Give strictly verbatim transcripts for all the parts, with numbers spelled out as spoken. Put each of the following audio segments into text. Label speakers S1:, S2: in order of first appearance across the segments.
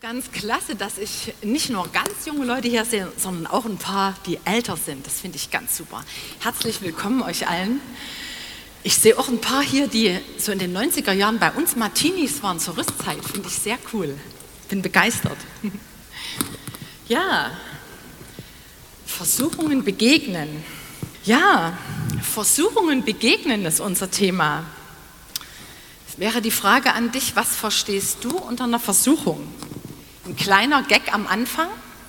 S1: Ganz klasse, dass ich nicht nur ganz junge Leute hier sehe, sondern auch ein paar, die älter sind. Das finde ich ganz super. Herzlich willkommen euch allen. Ich sehe auch ein paar hier, die so in den neunziger Jahren bei uns Martinis waren zur Rüstzeit. Finde ich sehr cool. Bin begeistert. Ja, Versuchungen begegnen. Ja, Versuchungen begegnen ist unser Thema. Es wäre die Frage an dich, was verstehst du unter einer Versuchung? Ein kleiner Gag am Anfang.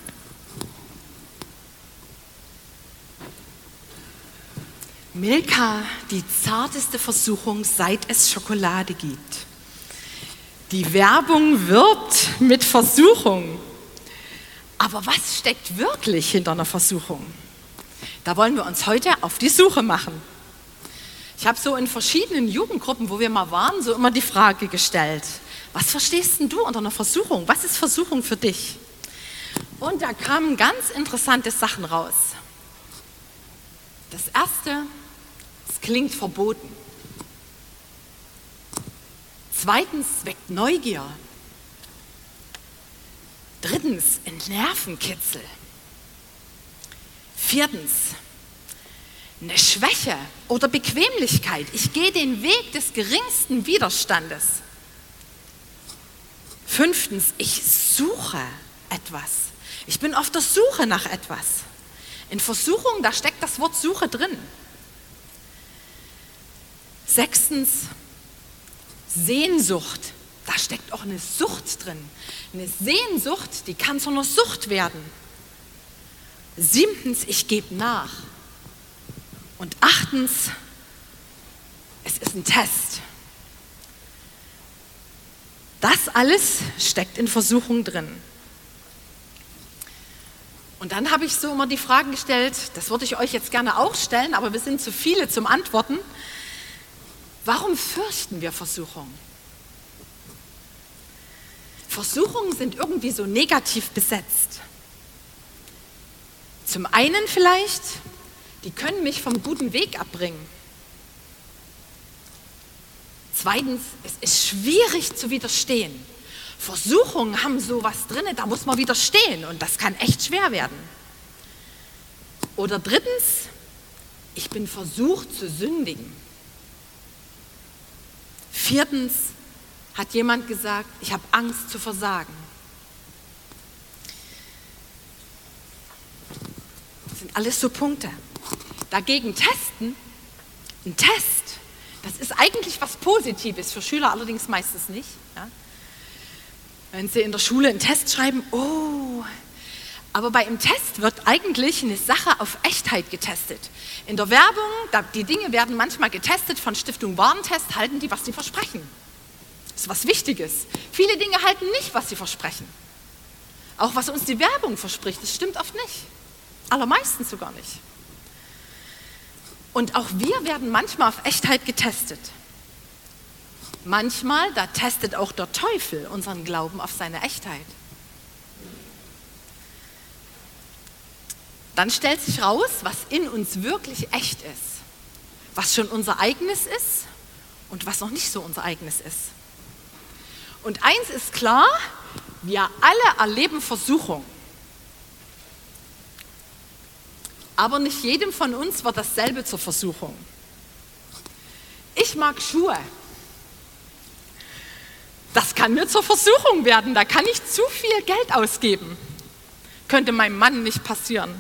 S1: Milka, die zarteste Versuchung, seit es Schokolade gibt. Die Werbung wirbt mit Versuchung. Aber was steckt wirklich hinter einer Versuchung? Da wollen wir uns heute auf die Suche machen. Ich habe so in verschiedenen Jugendgruppen, wo wir mal waren, so immer die Frage gestellt: Was verstehst denn du unter einer Versuchung? Was ist Versuchung für dich? Und da kamen ganz interessante Sachen raus. Das erste, es klingt verboten. Zweitens, weckt Neugier. Drittens, ein Nervenkitzel. Viertens, eine Schwäche oder Bequemlichkeit. Ich gehe den Weg des geringsten Widerstandes. Fünftens, ich suche etwas. Ich bin auf der Suche nach etwas. In Versuchung, da steckt das Wort Suche drin. Sechstens, Sehnsucht. Da steckt auch eine Sucht drin. Eine Sehnsucht, die kann zu einer Sucht werden. Siebtens, ich gebe nach. Und achtens, es ist ein Test. Das alles steckt in Versuchung drin. Und dann habe ich so immer die Fragen gestellt, das würde ich euch jetzt gerne auch stellen, aber wir sind zu viele zum Antworten. Warum fürchten wir Versuchungen? Versuchungen sind irgendwie so negativ besetzt. Zum einen vielleicht, die können mich vom guten Weg abbringen. Zweitens, es ist schwierig zu widerstehen. Versuchungen haben sowas drin, da muss man widerstehen und das kann echt schwer werden. Oder drittens, ich bin versucht zu sündigen. Viertens, hat jemand gesagt, ich habe Angst zu versagen. Das sind alles so Punkte. Dagegen testen, ein Test, das ist eigentlich was Positives, für Schüler allerdings meistens nicht. Ja? Wenn sie in der Schule einen Test schreiben, oh, aber bei einem Test wird eigentlich eine Sache auf Echtheit getestet. In der Werbung, da, die Dinge werden manchmal getestet von Stiftung Warentest, halten die, was sie versprechen. Das ist was Wichtiges. Viele Dinge halten nicht, was sie versprechen. Auch was uns die Werbung verspricht, das stimmt oft nicht. Allermeistens sogar nicht. Und auch wir werden manchmal auf Echtheit getestet. Manchmal, da testet auch der Teufel unseren Glauben auf seine Echtheit. Dann stellt sich raus, was in uns wirklich echt ist. Was schon unser eigenes ist und was noch nicht so unser eigenes ist. Und eins ist klar, wir alle erleben Versuchung. Aber nicht jedem von uns wird dasselbe zur Versuchung. Ich mag Schuhe. Das kann mir zur Versuchung werden, da kann ich zu viel Geld ausgeben. Könnte meinem Mann nicht passieren.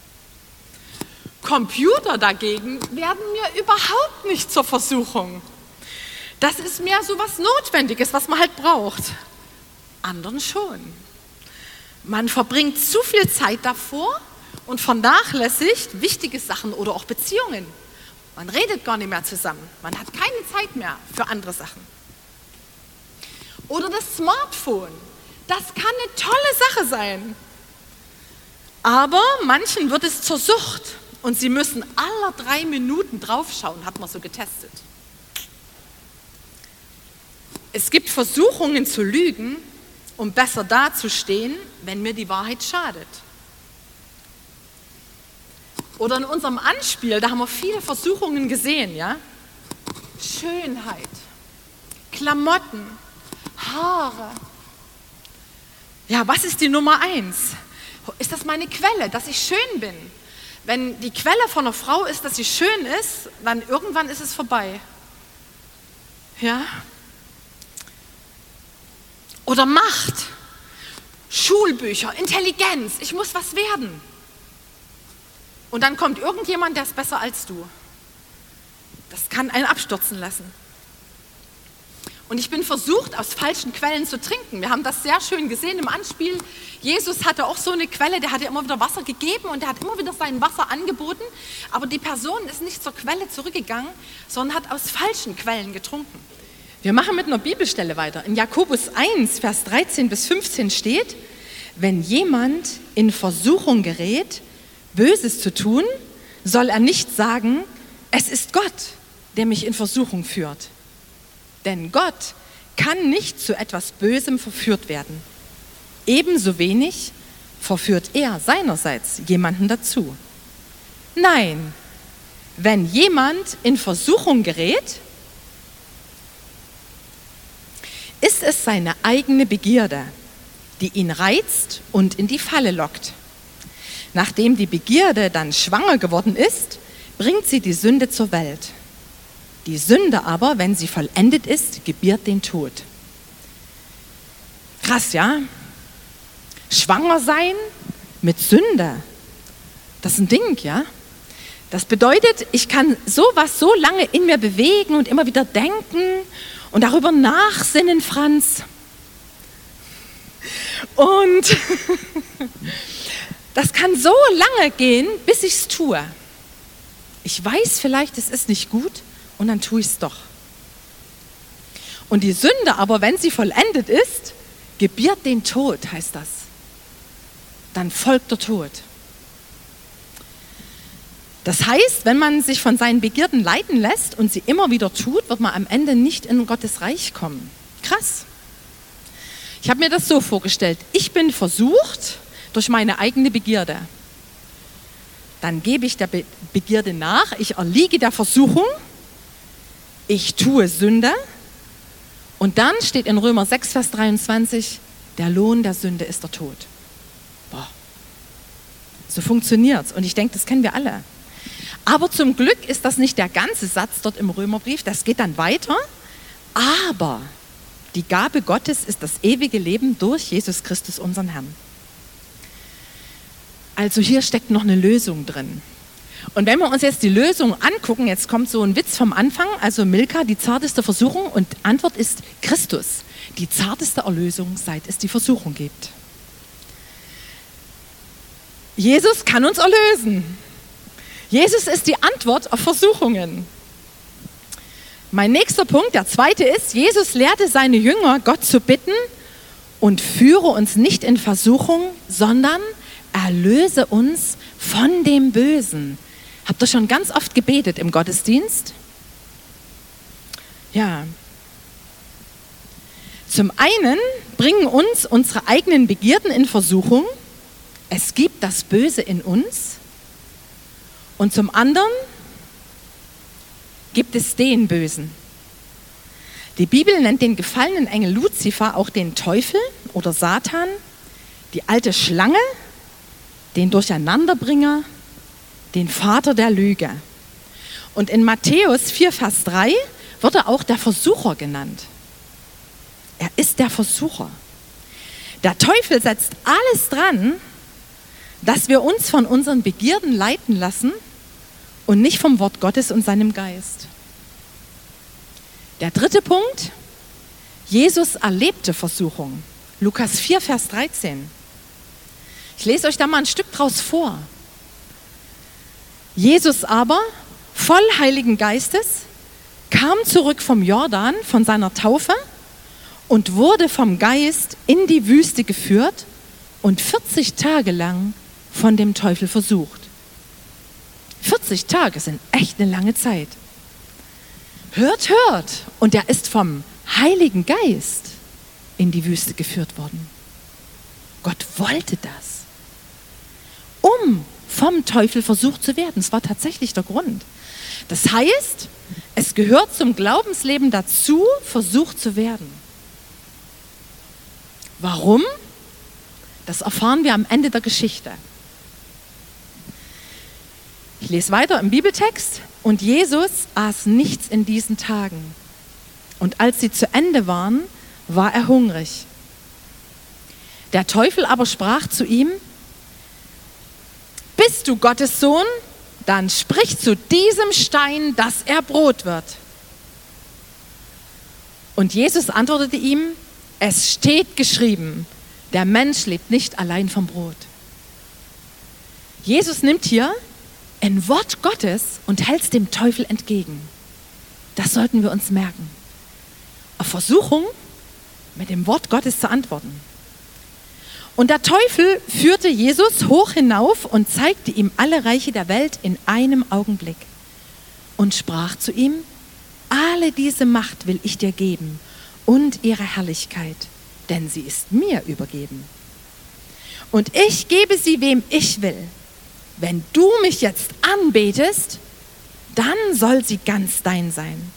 S1: Computer dagegen werden mir überhaupt nicht zur Versuchung. Das ist mehr so was Notwendiges, was man halt braucht. Anderen schon. Man verbringt zu viel Zeit davor und vernachlässigt wichtige Sachen oder auch Beziehungen. Man redet gar nicht mehr zusammen. Man hat keine Zeit mehr für andere Sachen. Oder das Smartphone. Das kann eine tolle Sache sein. Aber manchen wird es zur Sucht und sie müssen alle drei Minuten draufschauen, hat man so getestet. Es gibt Versuchungen zu lügen, um besser dazustehen, wenn mir die Wahrheit schadet. Oder in unserem Anspiel, da haben wir viele Versuchungen gesehen, ja? Schönheit, Klamotten, Haare, Ja, was ist die Nummer eins? Ist das meine Quelle, dass ich schön bin? Wenn die Quelle von einer Frau ist, dass sie schön ist, dann irgendwann ist es vorbei. Ja? Oder Macht, Schulbücher, Intelligenz, ich muss was werden. Und dann kommt irgendjemand, der ist besser als du. Das kann einen abstürzen lassen. Und ich bin versucht, aus falschen Quellen zu trinken. Wir haben das sehr schön gesehen im Anspiel. Jesus hatte auch so eine Quelle, der hatte immer wieder Wasser gegeben und der hat immer wieder sein Wasser angeboten. Aber die Person ist nicht zur Quelle zurückgegangen, sondern hat aus falschen Quellen getrunken. Wir machen mit einer Bibelstelle weiter. In Jakobus eins, Vers dreizehn bis fünfzehn steht, wenn jemand in Versuchung gerät, Böses zu tun, soll er nicht sagen, es ist Gott, der mich in Versuchung führt. Denn Gott kann nicht zu etwas Bösem verführt werden. Ebenso wenig verführt er seinerseits jemanden dazu. Nein, wenn jemand in Versuchung gerät, ist es seine eigene Begierde, die ihn reizt und in die Falle lockt. Nachdem die Begierde dann schwanger geworden ist, bringt sie die Sünde zur Welt. Die Sünde aber, wenn sie vollendet ist, gebiert den Tod. Krass, ja? Schwanger sein mit Sünde, das ist ein Ding, ja? Das bedeutet, ich kann sowas so lange in mir bewegen und immer wieder denken und darüber nachsinnen, Franz. Und das kann so lange gehen, bis ich es tue. Ich weiß vielleicht, es ist nicht gut, und dann tue ich es doch. Und die Sünde aber, wenn sie vollendet ist, gebiert den Tod, heißt das. Dann folgt der Tod. Das heißt, wenn man sich von seinen Begierden leiten lässt und sie immer wieder tut, wird man am Ende nicht in Gottes Reich kommen. Krass. Ich habe mir das so vorgestellt. Ich bin versucht durch meine eigene Begierde. Dann gebe ich der Be- Begierde nach, ich erliege der Versuchung, ich tue Sünde und dann steht in Römer sechs, Vers dreiundzwanzig, der Lohn der Sünde ist der Tod. Boah. So funktioniert es und ich denke, das kennen wir alle. Aber zum Glück ist das nicht der ganze Satz dort im Römerbrief, das geht dann weiter. Aber die Gabe Gottes ist das ewige Leben durch Jesus Christus, unseren Herrn. Also hier steckt noch eine Lösung drin. Und wenn wir uns jetzt die Lösung angucken, jetzt kommt so ein Witz vom Anfang, also Milka, die zarteste Versuchung, und Antwort ist Christus, die zarteste Erlösung, seit es die Versuchung gibt. Jesus kann uns erlösen. Jesus ist die Antwort auf Versuchungen. Mein nächster Punkt, der zweite ist, Jesus lehrte seine Jünger, Gott zu bitten und führe uns nicht in Versuchung, sondern erlöse uns von dem Bösen. Habt ihr schon ganz oft gebetet im Gottesdienst? Ja. Zum einen bringen uns unsere eigenen Begierden in Versuchung. Es gibt das Böse in uns. Und zum anderen gibt es den Bösen. Die Bibel nennt den gefallenen Engel Luzifer auch den Teufel oder Satan, die alte Schlange, den Durcheinanderbringer, den Vater der Lüge. Und in Matthäus vier, Vers drei wird er auch der Versucher genannt. Er ist der Versucher. Der Teufel setzt alles dran, dass wir uns von unseren Begierden leiten lassen und nicht vom Wort Gottes und seinem Geist. Der dritte Punkt, Jesus erlebte Versuchung. Lukas vier, Vers dreizehn. Ich lese euch da mal ein Stück draus vor. Jesus aber, voll Heiligen Geistes, kam zurück vom Jordan, von seiner Taufe und wurde vom Geist in die Wüste geführt und vierzig Tage lang von dem Teufel versucht. vierzig Tage sind echt eine lange Zeit. Hört, hört. Und er ist vom Heiligen Geist in die Wüste geführt worden. Gott wollte das, um vom Teufel versucht zu werden. Das war tatsächlich der Grund. Das heißt, es gehört zum Glaubensleben dazu, versucht zu werden. Warum? Das erfahren wir am Ende der Geschichte. Ich lese weiter im Bibeltext. Und Jesus aß nichts in diesen Tagen. Und als sie zu Ende waren, war er hungrig. Der Teufel aber sprach zu ihm: Bist du Gottes Sohn? Dann sprich zu diesem Stein, dass er Brot wird. Und Jesus antwortete ihm: Es steht geschrieben, der Mensch lebt nicht allein vom Brot. Jesus nimmt hier ein Wort Gottes und hält es dem Teufel entgegen. Das sollten wir uns merken. Auf Versuchung, mit dem Wort Gottes zu antworten. Und der Teufel führte Jesus hoch hinauf und zeigte ihm alle Reiche der Welt in einem Augenblick und sprach zu ihm: Alle diese Macht will ich dir geben und ihre Herrlichkeit, denn sie ist mir übergeben. Und ich gebe sie, wem ich will. Wenn du mich jetzt anbetest, dann soll sie ganz dein sein.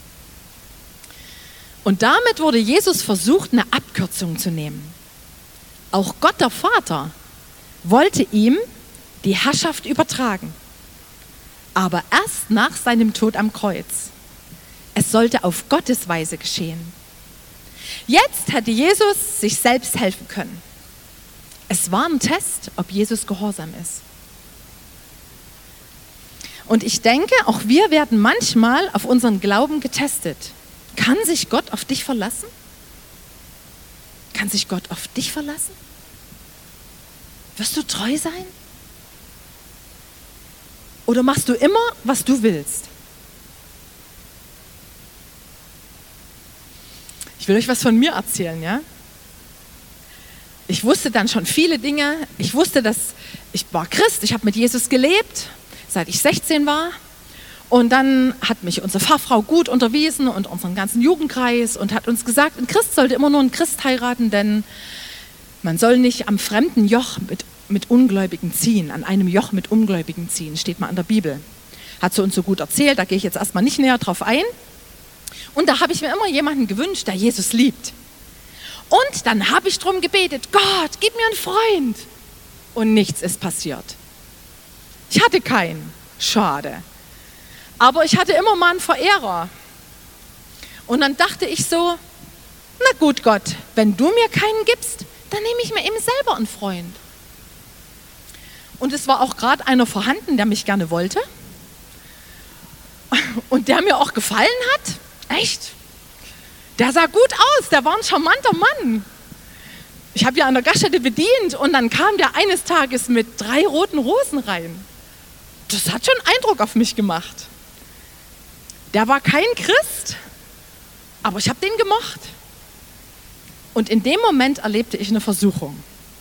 S1: Und damit wurde Jesus versucht, eine Abkürzung zu nehmen. Auch Gott der Vater wollte ihm die Herrschaft übertragen, aber erst nach seinem Tod am Kreuz. Es sollte auf Gottes Weise geschehen. Jetzt hätte Jesus sich selbst helfen können. Es war ein Test, ob Jesus gehorsam ist. Und ich denke, auch wir werden manchmal auf unseren Glauben getestet. Kann sich Gott auf dich verlassen? Kann sich Gott auf dich verlassen? Wirst du treu sein? Oder machst du immer, was du willst? Ich will euch was von mir erzählen, ja? Ich wusste dann schon viele Dinge. Ich wusste, dass ich war Christ, ich habe mit Jesus gelebt, seit ich sechzehn war. Und dann hat mich unsere Pfarrfrau gut unterwiesen und unseren ganzen Jugendkreis und hat uns gesagt, ein Christ sollte immer nur einen Christ heiraten, denn man soll nicht am fremden Joch mit, mit Ungläubigen ziehen, an einem Joch mit Ungläubigen ziehen, steht mal in der Bibel. Hat sie uns so gut erzählt, da gehe ich jetzt erstmal nicht näher drauf ein. Und da habe ich mir immer jemanden gewünscht, der Jesus liebt. Und dann habe ich darum gebetet: Gott, gib mir einen Freund. Und nichts ist passiert. Ich hatte keinen. Schade. Aber ich hatte immer mal einen Verehrer. Und dann dachte ich so: Na gut, Gott, wenn du mir keinen gibst, dann nehme ich mir eben selber einen Freund. Und es war auch gerade einer vorhanden, der mich gerne wollte. Und der mir auch gefallen hat. Echt. Der sah gut aus, der war ein charmanter Mann. Ich habe ja an der Gaststätte bedient und dann kam der eines Tages mit drei roten Rosen rein. Das hat schon Eindruck auf mich gemacht. Der war kein Christ, aber ich habe den gemocht. Und in dem Moment erlebte ich eine Versuchung.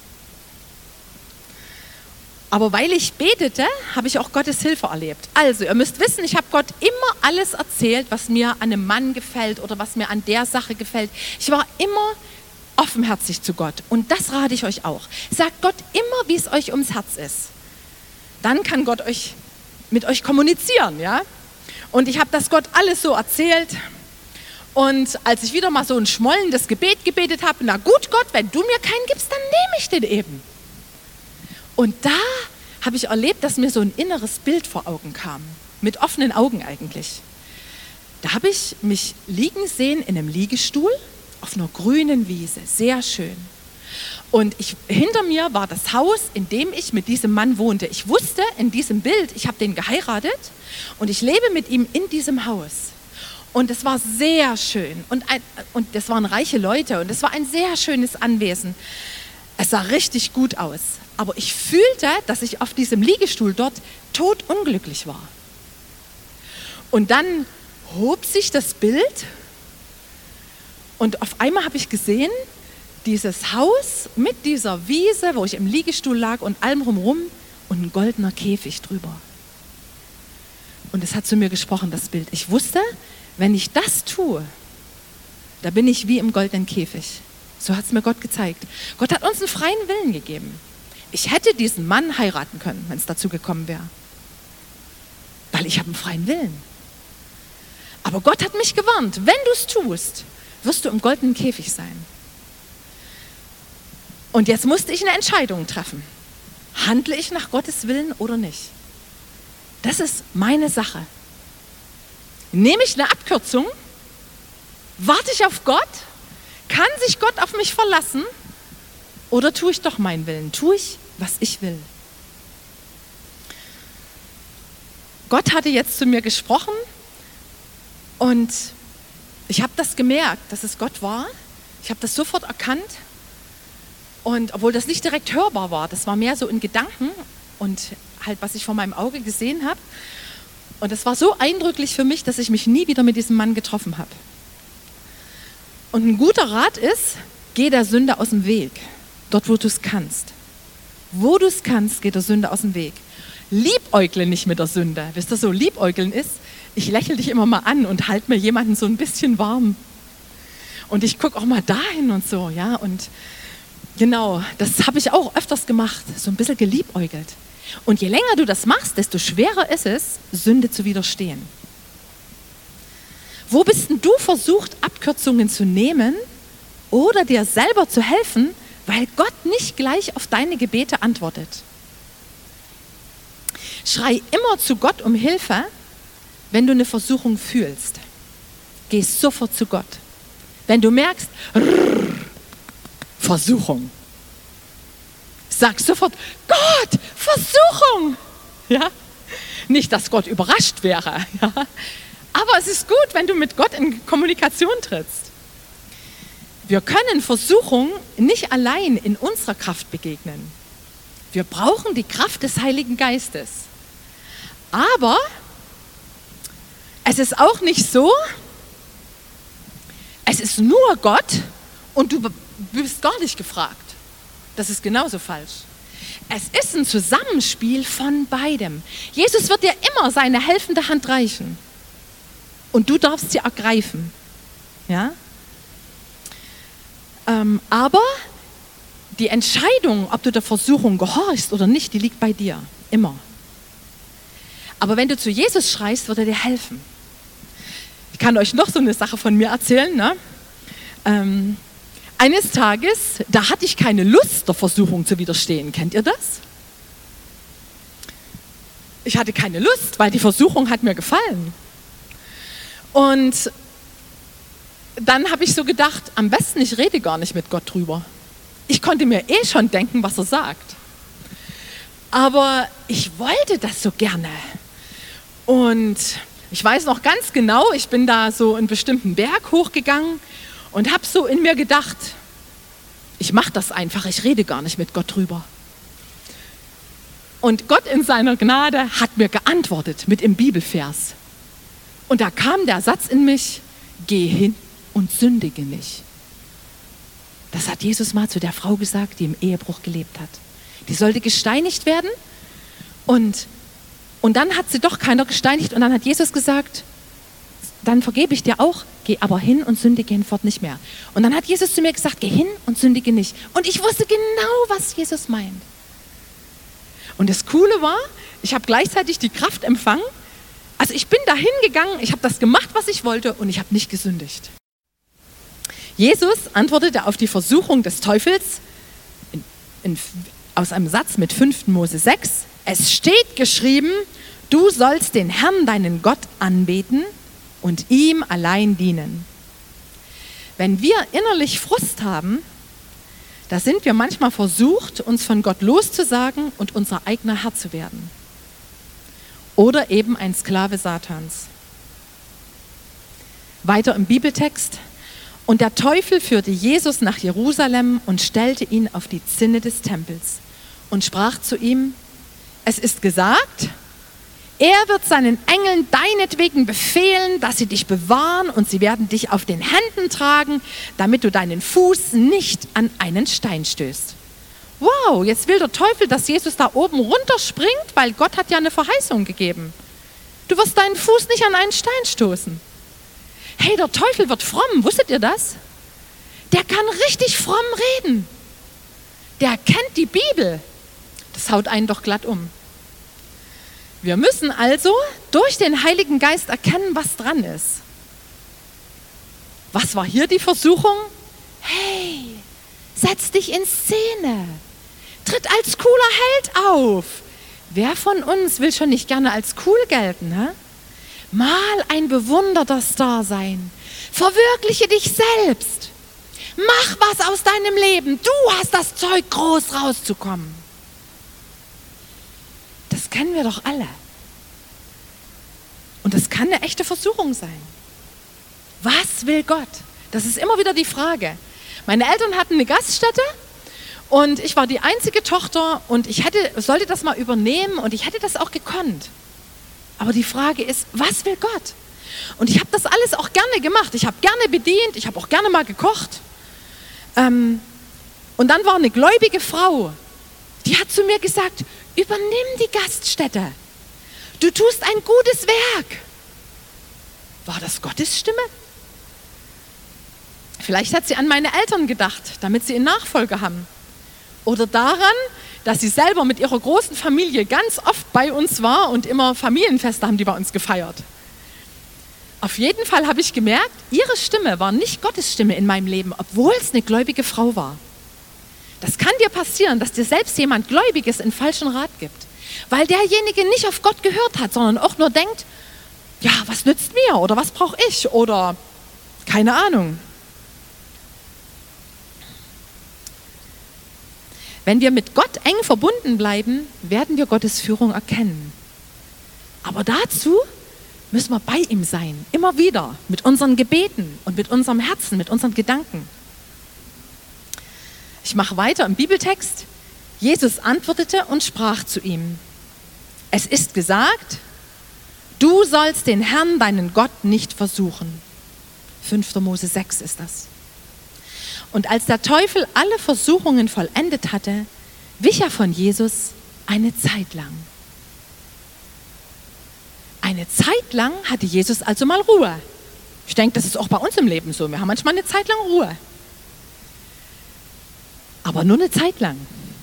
S1: Aber weil ich betete, habe ich auch Gottes Hilfe erlebt. Also, ihr müsst wissen, ich habe Gott immer alles erzählt, was mir an einem Mann gefällt oder was mir an der Sache gefällt. Ich war immer offenherzig zu Gott. Und das rate ich euch auch. Sagt Gott immer, wie es euch ums Herz ist. Dann kann Gott euch mit euch kommunizieren, ja? Und ich habe das Gott alles so erzählt. Und als ich wieder mal so ein schmollendes Gebet gebetet habe: Na gut, Gott, wenn du mir keinen gibst, dann nehme ich den eben. Und da habe ich erlebt, dass mir so ein inneres Bild vor Augen kam. Mit offenen Augen eigentlich. Da habe ich mich liegen sehen in einem Liegestuhl auf einer grünen Wiese. Sehr schön. Und ich, hinter mir war das Haus, in dem ich mit diesem Mann wohnte. Ich wusste in diesem Bild, ich habe den geheiratet und ich lebe mit ihm in diesem Haus. Und es war sehr schön. Und, ein, und das waren reiche Leute und es war ein sehr schönes Anwesen. Es sah richtig gut aus. Aber ich fühlte, dass ich auf diesem Liegestuhl dort todunglücklich war. Und dann hob sich das Bild und auf einmal habe ich gesehen, dieses Haus mit dieser Wiese, wo ich im Liegestuhl lag und allem rumrum und ein goldener Käfig drüber. Und es hat zu mir gesprochen, das Bild. Ich wusste, wenn ich das tue, da bin ich wie im goldenen Käfig. So hat es mir Gott gezeigt. Gott hat uns einen freien Willen gegeben. Ich hätte diesen Mann heiraten können, wenn es dazu gekommen wäre. Weil ich habe einen freien Willen. Aber Gott hat mich gewarnt, wenn du es tust, wirst du im goldenen Käfig sein. Und jetzt musste ich eine Entscheidung treffen. Handle ich nach Gottes Willen oder nicht? Das ist meine Sache. Nehme ich eine Abkürzung? Warte ich auf Gott? Kann sich Gott auf mich verlassen? Oder tue ich doch meinen Willen? Tue ich, was ich will? Gott hatte jetzt zu mir gesprochen und ich habe das gemerkt, dass es Gott war. Ich habe das sofort erkannt. Und obwohl das nicht direkt hörbar war, das war mehr so in Gedanken und halt, was ich vor meinem Auge gesehen habe. Und das war so eindrücklich für mich, dass ich mich nie wieder mit diesem Mann getroffen habe. Und ein guter Rat ist, geh der Sünde aus dem Weg, dort wo du es kannst. Wo du es kannst, geh der Sünde aus dem Weg. Liebäugle nicht mit der Sünde. Wisst ihr, so Liebäugeln ist, ich lächle dich immer mal an und halte mir jemanden so ein bisschen warm. Und ich gucke auch mal dahin und so, ja, und genau, das habe ich auch öfters gemacht, so ein bisschen geliebäugelt. Und je länger du das machst, desto schwerer ist es, Sünde zu widerstehen. Wo bist denn du versucht, Abkürzungen zu nehmen oder dir selber zu helfen, weil Gott nicht gleich auf deine Gebete antwortet? Schrei immer zu Gott um Hilfe, wenn du eine Versuchung fühlst. Geh sofort zu Gott. Wenn du merkst, rrr, Versuchung. Sag sofort, Gott, Versuchung. Ja? Nicht, dass Gott überrascht wäre. Ja? Aber es ist gut, wenn du mit Gott in Kommunikation trittst. Wir können Versuchung nicht allein in unserer Kraft begegnen. Wir brauchen die Kraft des Heiligen Geistes. Aber es ist auch nicht so, es ist nur Gott und du bist gar nicht gefragt. Das ist genauso falsch. Es ist ein Zusammenspiel von beidem. Jesus wird dir immer seine helfende Hand reichen. Und du darfst sie ergreifen. Ja? Ähm, aber die Entscheidung, ob du der Versuchung gehorchst oder nicht, die liegt bei dir. Immer. Aber wenn du zu Jesus schreist, wird er dir helfen. Ich kann euch noch so eine Sache von mir erzählen. Ne? Ähm, eines Tages, da hatte ich keine Lust, der Versuchung zu widerstehen. Kennt ihr das? Ich hatte keine Lust, weil die Versuchung hat mir gefallen. Und dann habe ich so gedacht, am besten, ich rede gar nicht mit Gott drüber. Ich konnte mir eh schon denken, was er sagt. Aber ich wollte das so gerne. Und ich weiß noch ganz genau, ich bin da so einen bestimmten Berg hochgegangen und habe so in mir gedacht, ich mache das einfach, ich rede gar nicht mit Gott drüber. Und Gott in seiner Gnade hat mir geantwortet mit dem Bibelvers. Und da kam der Satz in mich, geh hin und sündige nicht. Das hat Jesus mal zu der Frau gesagt, die im Ehebruch gelebt hat. Die sollte gesteinigt werden und, und dann hat sie doch keiner gesteinigt und dann hat Jesus gesagt, dann vergebe ich dir auch, geh aber hin und sündige hinfort nicht mehr. Und dann hat Jesus zu mir gesagt, geh hin und sündige nicht. Und ich wusste genau, was Jesus meint. Und das Coole war, ich habe gleichzeitig die Kraft empfangen. Also ich bin da hingegangen, ich habe das gemacht, was ich wollte und ich habe nicht gesündigt. Jesus antwortete auf die Versuchung des Teufels in, in, aus einem Satz mit fünften Mose sechs. Es steht geschrieben, du sollst den Herrn, deinen Gott, anbeten und ihm allein dienen. Wenn wir innerlich Frust haben, da sind wir manchmal versucht, uns von Gott loszusagen und unser eigener Herr zu werden. Oder eben ein Sklave Satans. Weiter im Bibeltext. Und der Teufel führte Jesus nach Jerusalem und stellte ihn auf die Zinne des Tempels und sprach zu ihm, es ist gesagt, er wird seinen Engeln deinetwegen befehlen, dass sie dich bewahren und sie werden dich auf den Händen tragen, damit du deinen Fuß nicht an einen Stein stößt. Wow, jetzt will der Teufel, dass Jesus da oben runterspringt, weil Gott hat ja eine Verheißung gegeben. Du wirst deinen Fuß nicht an einen Stein stoßen. Hey, der Teufel wird fromm, wusstet ihr das? Der kann richtig fromm reden. Der kennt die Bibel. Das haut einen doch glatt um. Wir müssen also durch den Heiligen Geist erkennen, was dran ist. Was war hier die Versuchung? Hey, Setz dich in Szene. Tritt als cooler Held auf. Wer von uns will schon nicht gerne als cool gelten? Hä? Mal ein bewunderter Star sein. Verwirkliche dich selbst. Mach was aus deinem Leben. Du hast das Zeug, groß rauszukommen. Das kennen wir doch alle. Und das kann eine echte Versuchung sein. Was will Gott? Das ist immer wieder die Frage. Meine Eltern hatten eine Gaststätte und ich war die einzige Tochter und ich hätte, sollte das mal übernehmen und ich hätte das auch gekonnt. Aber die Frage ist, was will Gott? Und ich habe das alles auch gerne gemacht. Ich habe gerne bedient, ich habe auch gerne mal gekocht. Ähm, und dann war eine gläubige Frau, die hat zu mir gesagt, übernimm die Gaststätte. Du tust ein gutes Werk. War das Gottes Stimme? Vielleicht hat sie an meine Eltern gedacht, damit sie einen Nachfolger haben. Oder daran, dass sie selber mit ihrer großen Familie ganz oft bei uns war und immer Familienfeste haben die bei uns gefeiert. Auf jeden Fall habe ich gemerkt, ihre Stimme war nicht Gottes Stimme in meinem Leben, obwohl es eine gläubige Frau war. Das kann dir passieren, dass dir selbst jemand Gläubiges einen falschen Rat gibt, weil derjenige nicht auf Gott gehört hat, sondern auch nur denkt, ja, was nützt mir oder was brauche ich oder keine Ahnung. Wenn wir mit Gott eng verbunden bleiben, werden wir Gottes Führung erkennen. Aber dazu müssen wir bei ihm sein, immer wieder, mit unseren Gebeten und mit unserem Herzen, mit unseren Gedanken. Ich mache weiter im Bibeltext. Jesus antwortete und sprach zu ihm, es ist gesagt, du sollst den Herrn, deinen Gott, nicht versuchen. fünfter Mose sechs ist das. Und als der Teufel alle Versuchungen vollendet hatte, wich er von Jesus eine Zeit lang. Eine Zeit lang hatte Jesus also mal Ruhe. Ich denke, das ist auch bei uns im Leben so. Wir haben manchmal eine Zeit lang Ruhe. Aber nur eine Zeit lang.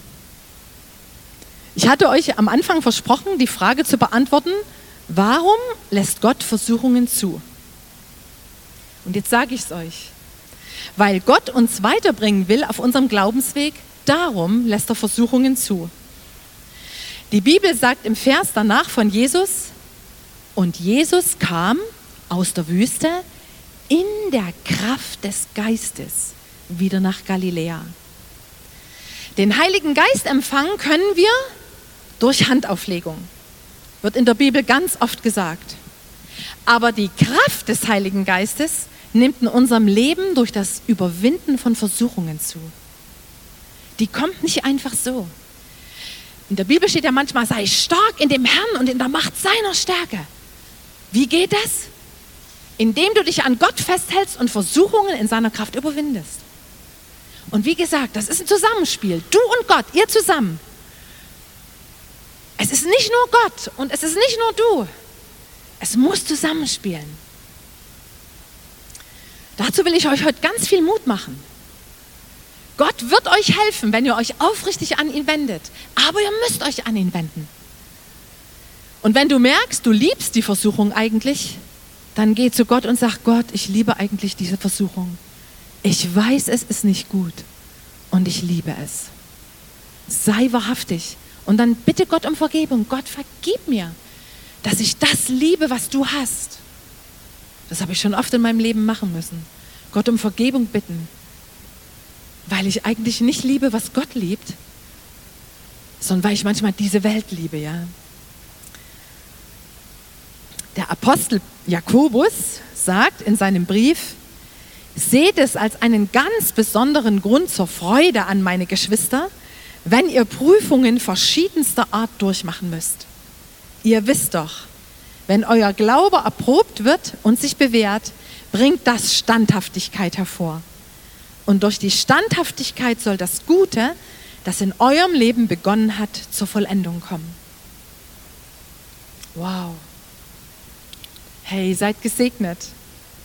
S1: Ich hatte euch am Anfang versprochen, die Frage zu beantworten, warum lässt Gott Versuchungen zu? Und jetzt sage ich es euch. Weil Gott uns weiterbringen will auf unserem Glaubensweg, darum lässt er Versuchungen zu. Die Bibel sagt im Vers danach von Jesus, und Jesus kam aus der Wüste in der Kraft des Geistes wieder nach Galiläa. Den Heiligen Geist empfangen können wir durch Handauflegung. Wird in der Bibel ganz oft gesagt. Aber die Kraft des Heiligen Geistes nimmt in unserem Leben durch das Überwinden von Versuchungen zu. Die kommt nicht einfach so. In der Bibel steht ja manchmal, sei stark in dem Herrn und in der Macht seiner Stärke. Wie geht das? Indem du dich an Gott festhältst und Versuchungen in seiner Kraft überwindest. Und wie gesagt, das ist ein Zusammenspiel. Du und Gott, ihr zusammen. Es ist nicht nur Gott und es ist nicht nur du. Es muss zusammenspielen. Dazu will ich euch heute ganz viel Mut machen. Gott wird euch helfen, wenn ihr euch aufrichtig an ihn wendet. Aber ihr müsst euch an ihn wenden. Und wenn du merkst, du liebst die Versuchung eigentlich, dann geh zu Gott und sag, Gott, ich liebe eigentlich diese Versuchung. Ich weiß, es ist nicht gut und ich liebe es. Sei wahrhaftig und dann bitte Gott um Vergebung. Gott, vergib mir, dass ich das liebe, was du hast. Das habe ich schon oft in meinem Leben machen müssen. Gott um Vergebung bitten, weil ich eigentlich nicht liebe, was Gott liebt, sondern weil ich manchmal diese Welt liebe, ja. Der Apostel Jakobus sagt in seinem Brief, seht es als einen ganz besonderen Grund zur Freude an, meine Geschwister, wenn ihr Prüfungen verschiedenster Art durchmachen müsst. Ihr wisst doch, wenn euer Glaube erprobt wird und sich bewährt, bringt das Standhaftigkeit hervor. Und durch die Standhaftigkeit soll das Gute, das in eurem Leben begonnen hat, zur Vollendung kommen. Wow. Hey, seid gesegnet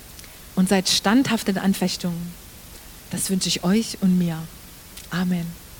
S1: und seid standhaft in Anfechtungen. Das wünsche ich euch und mir. Amen.